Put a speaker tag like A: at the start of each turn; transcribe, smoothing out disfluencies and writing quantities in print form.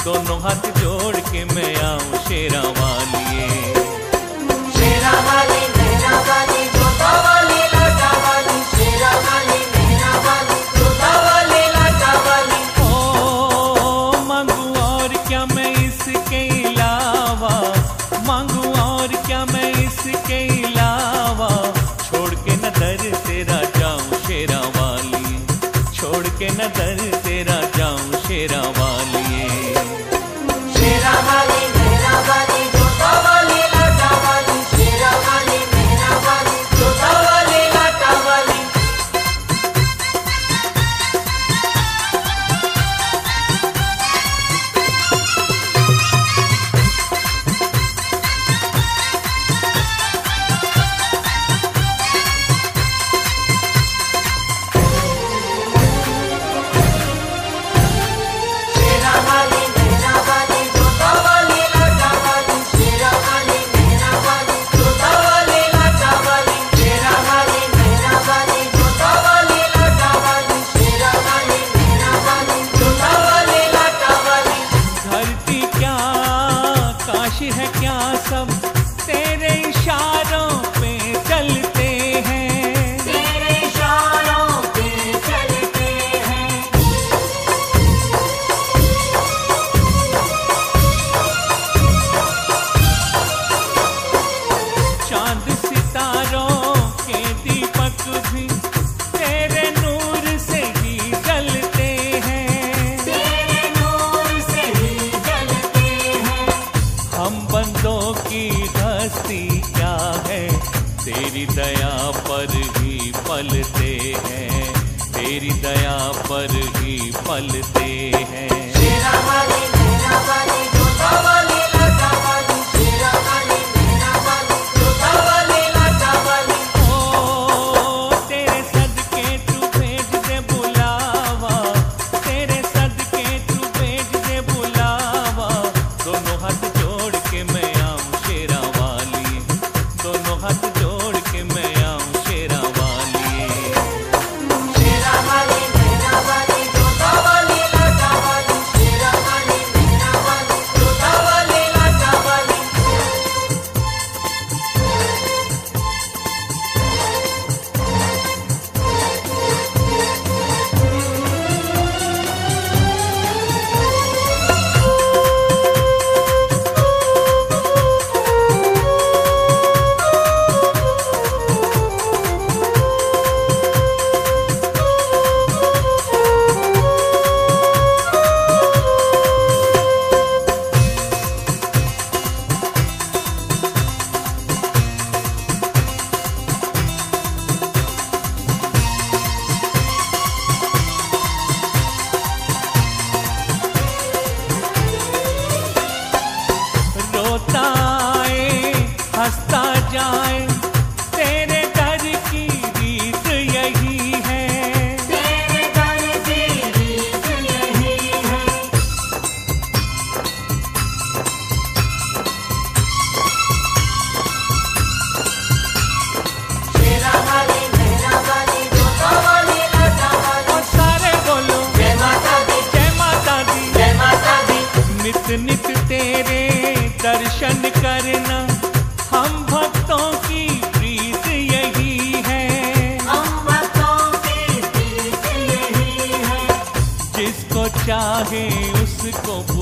A: दोनों हाथ जोड़ के मैं आऊं शेरा वालिए।
B: शेरा वाली मेहरा वाली जोता वाली लाटा वाली, शेरा वाली मेहरा वाली जोता वाली लाटा वाली।
A: ओ मांगू और क्या मैं इसके अलावा, मांगू और क्या मैं इसके अलावा, छोड़ के न दर तेरा जाऊं शेरा वाली, छोड़ के न दर तेरा जाऊं शेरा वालिए।
B: शेरा वाली मेहरा वाली जोता वाली लाटा वाली, शेरा वाली मेहरा वाली जोता वाली लाटा वाली। शेरा वाली मेहरा वाली जोता वाली लाटा वाली, शेरा वाली मेहरा वाली जोता वाली लाटा वाली। शेरा वाली मेहरा वाली जोता वाली लाटा वाली, शेरा वाली मेहरा वाली जोता वाली लाटा वाली।
A: धरती क्या काशी है क्या, सब तेरे इशारों पे चलते हैं,
B: तेरे इशारों पे चलते हैं।
A: चांद सितारों के दीपक भी तेरे नूर से ही जलते हैं,
B: तेरे नूर से ही जलते हैं।
A: हम बंदों की हस्ती क्या है, तेरी दया पर ही पलते हैं, तेरी दया पर ही पलते हैं।
B: शेरा वाली मेहरा वाली जोता वाली लाटा वाली, शेरा वाली मेहरा वाली जोता वाली लाटा वाली।
A: ओ तेरे सदके तू भेज दे बुलावा, तेरे सदके तू भेज दे बुलावा, दोनों हाथ जोड़ के मैं आऊं शेरा वाली, दोनों हाथ जोड़ के मैं आऊं शेरा वाली।
B: शेरा वाली मेहरा वाली जोता वाली लाटा वाली, शेरा वाली मेहरा वाली जोता वाली लाटा वाली। रोता आए हंसता जाए, तेरे दर की रीत यही है, तेरे दर की रीत यही है। शेरा वाली मेहरा वाली जोता वाली लाटा वाली।
A: और सारे बोलो
B: जय माता दी,
A: जय माता दी।
B: जय माता दी।
A: नित नित तेरे दर्शन करना, हम भक्तों की प्रीत यही है,
B: हम भक्तों की प्रीत यही है।
A: जिसको चाहे उसको